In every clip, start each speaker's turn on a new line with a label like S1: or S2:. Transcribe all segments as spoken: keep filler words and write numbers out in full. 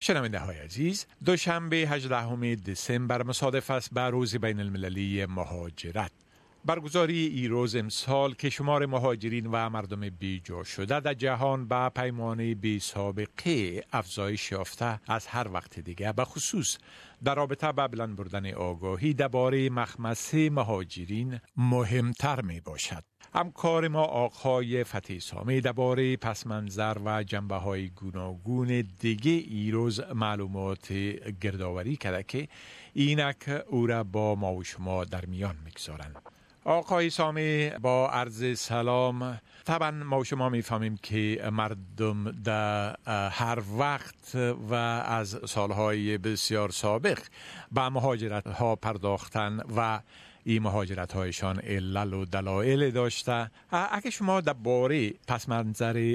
S1: شنونده های عزیز، دوشنبه هجدهم دسامبر مصادف است با روز بین المللی مهاجرت. برگزاری این روز امسال که شمار مهاجرین و مردم بیجا شده در جهان با پیمانه بی سابقه افزایش یافته از هر وقت دیگه، به خصوص در رابطه با بلند بردن آگاهی درباره مخمسه مهاجرین مهمتر می باشد. همکار ما آقای فتحی سامی درباره پس منظر و جنبه های گوناگون دیگه ای روز معلومات گردآوری کرده که اینک او را با ما و شما در میان میگذارند. آقای سامی، با عرض سلام. طبعا ما و شما میفهمیم که مردم در هر وقت و از سالهای بسیار سابق به مهاجرت ها پرداختن و این مهاجرت هایشان علل و دلایل داشته. اگه شما درباره پس منظر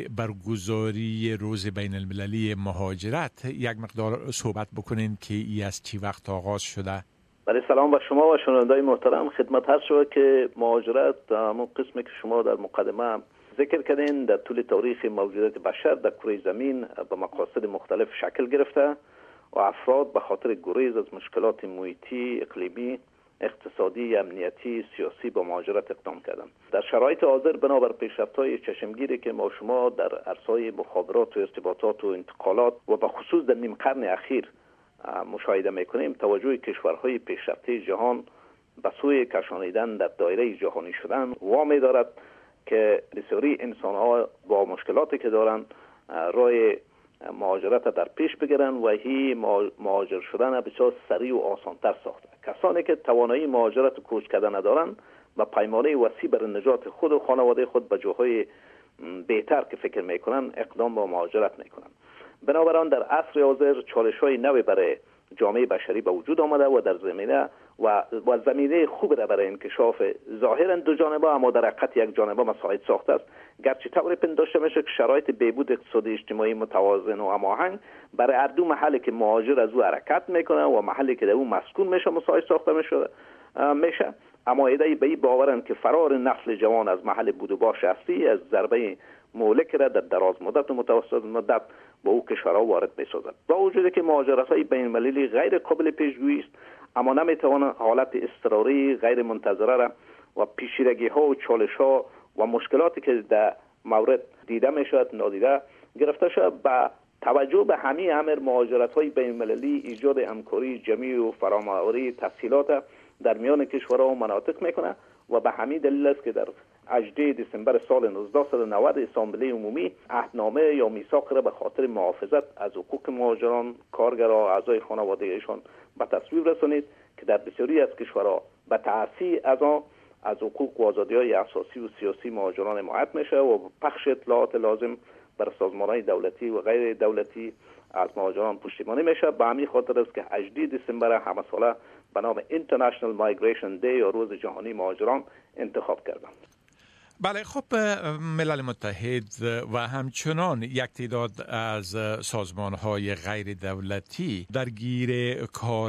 S1: برگزاری روز بین المللی مهاجرت یک مقدار صحبت بکنین که ای از چی وقت آغاز شده؟
S2: بله، سلام به شما و شنونده‌های محترم. خدمت هست شما که مهاجرت همون قسمی که شما در مقدمه ذکر کردین در طول تاریخ موجودیت بشر در کره زمین به مقاصد مختلف شکل گرفته و افراد به خاطر گریز از مشکلات محیطی، اقلیمی، اقتصادی، امنیتی، سیاسی با مهاجرت اقدام کردند. در شرایط حاضر بنابر پیشرفت‌های چشمگیری که ما شما در عرصه‌های مخابرات و ارتباطات و انتقالات و به خصوص در نیم قرن اخیر مشاهده میکنیم، توجه کشورهای پیشرفته جهان به سوی کشانیدن در دایره جهانی شدن وامی دارد که بسیاری انسان‌ها با مشکلاتی که دارند راه مهاجرت در پیش بگیرن و هی مهاجر شدن بسیار سریع و آسانتر ساخته. کسانی که توانایی مهاجرت و کوچ کردن ندارند و پیمانه وسیع بر نجات خود و خانواده خود به جاهای بهتر که فکر میکنن اقدام به مهاجرت میکنن. بنابراین در عصر حاضر چالش‌های نوی برای جامعه بشری به وجود آمده و در زمینه و و زمینه خوب را برای انکشاف ظاهرا دو جانبه اما در حقیقت یک جانبه مساعد ساخته است، گرچه طوری پنداشته میشه که شرایط بهبود اقتصادی اجتماعی متوازن و هماهنگ برای هر دو محلی که مهاجر از او حرکت میکنه و محلی که در او مسکون میشه مساعد ساخته میشه میشه اما ایده به این باورن که فرار نسل جوان از محل بود و باش اصلی از ضربه مهلک را در دراز مدت و متوسط مدت با او کشورها وارد می‌سازد. با وجودی که مهاجرت‌های بین‌المللی غیر قابل پیش‌گویی است، اما نمی‌توانند حالت اضطراری غیر منتظره را و پیچیدگی‌ها و چالش‌ها و مشکلاتی که در مورد دیده می‌شود نادیده گرفته شود. با توجه به همین امر مهاجرت‌های بین‌المللی ایجاد همکاری جمعی و فراموری تسهیلات در میان کشورها و مناطق می‌کند و به همین دلیل است که در هجدهم دسامبر سال نوزده صد و نود اسامبله عمومی عهدنامه یا میثاق را به خاطر محافظت از حقوق مهاجران، کارگران، اعضای خانوادگیشان به تصویب رسانید که در بسیاری از کشورها به تأسی از آن از حقوق و آزادی‌های اساسی و سیاسی مهاجران حمایت میشه و پخش اطلاعات لازم بر سازمان‌های دولتی و غیر دولتی از مهاجران پشتیبانی میشه. به همین خاطر است که هجدهم دسامبر همه ساله به نام International Migration Day یا روز جهانی مهاجران انتخاب کردند.
S1: بله، خب ملل متحد و همچنان یک تعداد از سازمان‌های غیر دولتی درگیر کار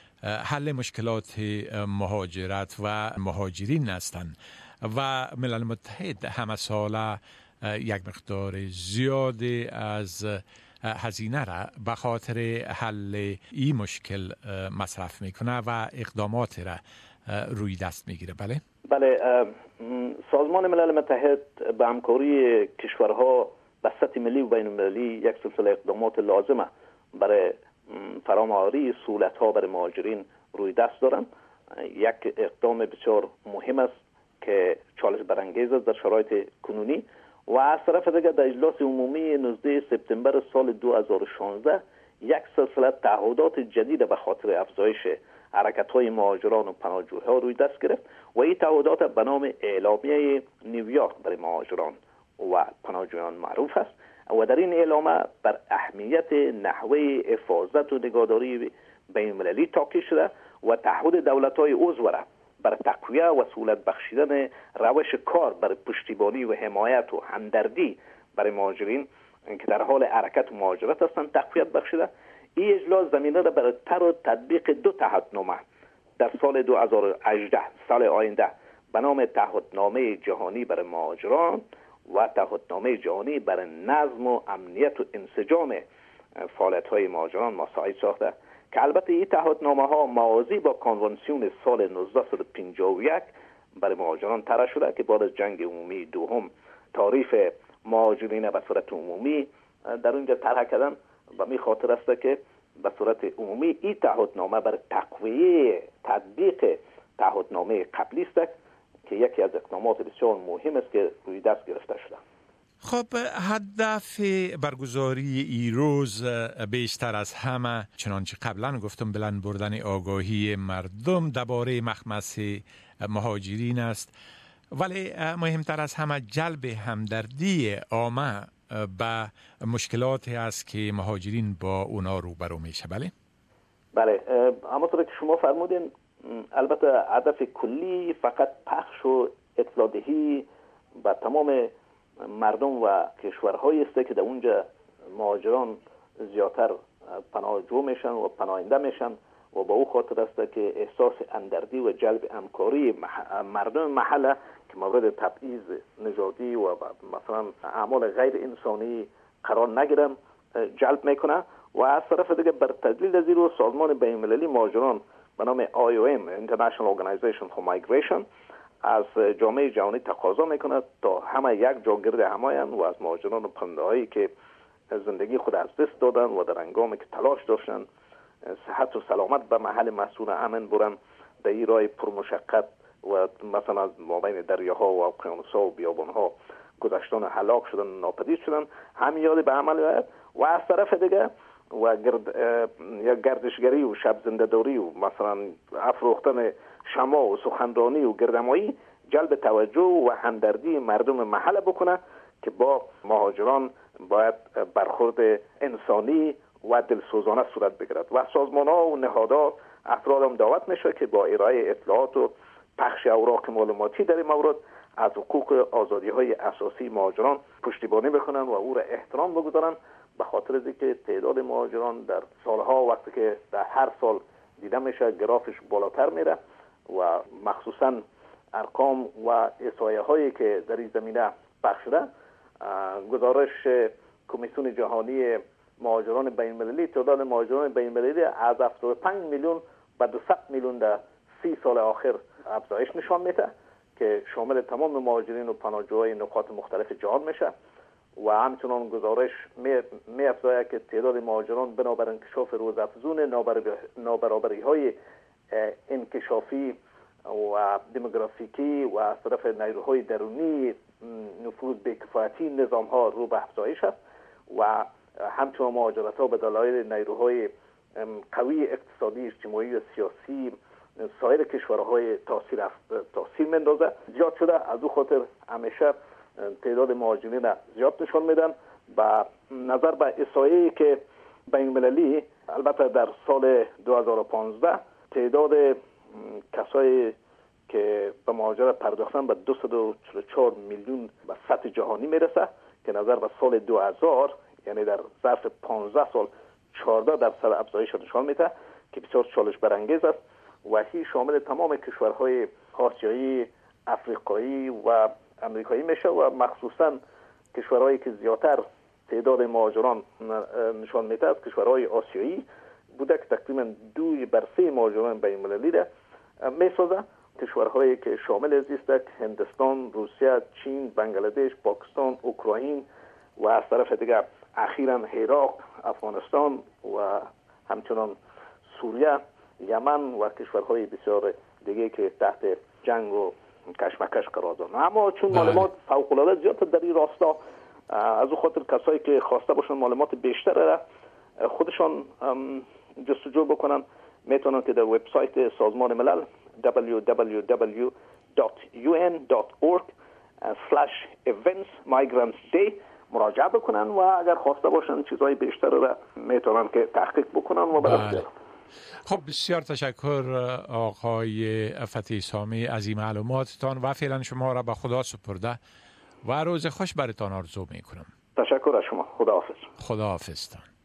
S1: حل مشکلات مهاجرت و مهاجرین هستند و ملل متحد همه ساله یک مقدار زیادی از هزینه را به خاطر حل این مشکل مصرف میکنه و اقدامات را روی دست میگیره. بله
S2: بله سازمان ملل متحد به همکاری کشورها به سطح ملی و بین المللی یک سلسله اقدامات لازمه برای فراموری سهولت‌ها برای مهاجرین روی دست دارن. یک اقدام بسیار مهم است که چالش برانگیز است در شرایط کنونی و از طرف دیگر در اجلاس عمومی نوزدهم سپتامبر سال دو هزار و شانزده یک سلسله تعهدات جدید به خاطر افزایش حرکت‌های مهاجران و پناهجویان روی دست گرفت و این تعهدات به نام اعلامیه نیویورک برای مهاجران و پناهجویان معروف است و در این اعلامیه بر اهمیت نحوه حفاظت و نگهداری بین‌المللی تاکید شده و تعهد دولت‌های عضو را بر تقویه و سهولت بخشیدن روش کار برای پشتیبانی و حمایت و همدردی برای مهاجرین که در حال حرکت و مهاجرت هستند تقویت بخشیده. این اجلاس زمینه را برای تر و تطبیق دو تعهدنامه در سال دو هزار و هجده سال آینده به نام تعهدنامه جهانی برای مهاجران و تعهدنامه جهانی برای نظم و امنیت و انسجام فعالیت های مهاجران مساعد ساخته که البته این تعهدنامه ها موازی با کنوانسیون سال نوزده پنجاه و یک برای مهاجران طرح شده که بعد از جنگ عمومی دوم تعریف مهاجرین به صورت عمومی در اونجا طرح کردن و می خاطر است که به صورت عمومی این تعهدنامه برای تقویه تطبیق تعهدنامه قبلی است که یکی از اقدامات بسیار مهم است که روی دست گرفته شده.
S1: خب هدف برگزاری ای روز بیشتر از همه چنانچه قبلا گفتم بلند بردن آگاهی مردم درباره مخمس مهاجرین است، ولی مهمتر از همه جلب همدردی عامه به مشکلاتی است که مهاجرین با اونا روبرو میشه. بله
S2: بله همونطور که شما فرمودین، البته هدف کلی فقط پخش و اطلاع دهی به تمام مردم و کشورهایی است که در اونجا مهاجران زیادتر پناهجو میشن و پناهنده میشن و با او خاطر است که احساس همدردی و جلب همکاری مردم محله که مورد تبعیض نژادی و مثلا اعمال غیر انسانی قرار نگیرن جلب میکنه. و از طرف دیگه بر تدلیل از این سازمان بین‌المللی مهاجران به نام آی او ام International Organization for Migration از جامعه جهانی تقاضا میکنه تا همه یک جا گرد هماین و از مهاجران و پناهنده هایی که زندگی خود از دست دادن و در هنگامی که تلاش داشتن صحت و سلامت به محل مسئول امن برن در این راه پرمشقت و مثلا از مابین دریاها و اقیانوس‌ها و بیابانها گذشتن هلاک شدن ناپدید شدن هم یاد به عمل آید. و از طرف دیگه و گرد یا گردشگری و شب زنده‌داری و مثلا افروختن شمع و سخنرانی و گردمایی جلب توجه و همدردی مردم محله بکنه که با مهاجران باید برخورد انسانی و دلسوزانه صورت بگیرد. و سازمان‌ها و نهادها افراد هم دعوت میشه که با ارائه اطلاعات و پخش اوراق معلوماتی در این مورد از حقوق آزادی‌های اساسی مهاجران پشتیبانی بکنن و او را احترام بگذارن، به خاطر از اینکه تعداد مهاجران در سالها وقتی که در هر سال دیده میشه گرافش بالاتر میره و مخصوصا ارقام و احصایه هایی که در این زمینه پخش شده، گزارش کمیسیون جهانی مهاجران بین‌المللی تعداد مهاجران بین‌المللی از هفتاد و پنج میلیون به دویست میلیون در سی سال آخر افزایش نشان میده که شامل تمام مهاجرین و پناهجوهای نقاط مختلف جهان میشه. و همچنان گزارش می افزاید که تعداد مهاجران بنابر انکشاف روزافزون نابرابری های انکشافی و دموگرافیکی و از طرف نیروهای درونی نفوذ بی‌کفایتی نظام ها رو به افزایش است و همچنان مهاجرت ها به دلایل نیروهای قوی اقتصادی اجتماعی و سیاسی سایر کشورهای تاثیر تاثیر مندازه زیاد شده. از او خاطر همیشه تعداد مهاجرین زیاد نشان میدن. و نظر به احصایه‌ای که بین‌المللی البته در سال دو هزار و پانزده تعداد کسایی که به مهاجرت پرداختن به دویست و چهل و چهار میلیون به سطح جهانی میرسه که نظر به سال دو هزار یعنی در ظرف پانزده سال چهارده درصد افزایش نشان میده که بسیار چالش برانگیز است و این شامل تمام کشورهای آسیایی، افریقایی و امریکایی میشه و مخصوصا کشورهایی که زیادتر تعداد مهاجران نشان میده از کشورهای آسیایی بوده که تقریبا دو بر سه مهاجران بین‌المللی را میسازه. کشورهایی که شامل از است هندوستان، روسیه، چین، بنگلادش، پاکستان، اوکراین و از طرف دیگر اخیراً عراق، افغانستان و همچنان سوریه، یمن و کشورهای بسیار دیگه که تحت جنگ و کشمکش قرار دارن. اما چون معلومات فوق‌العاده زیاد در این راستا، از او خاطر کسایی که خواسته باشن معلومات بیشتر را خودشان جستجو بکنن میتونن که در وبسایت سازمان ملل دبلیو دبلیو دبلیو دات یو ان دات اورگ اسلش ایونتس مایگرنتس دی مراجعه بکنن و اگر خواسته باشن چیزهای بیشتر را میتونن که تحقیق بکنن و برای
S1: خب بسیار تشکر آقای فتحی سامی از این معلوماتتان و فعلا شما را به خدا سپرده و روز خوش برتان آرزو میکنم.
S2: تشکر از شما. خدا حافظ.
S1: خدا حافظتان.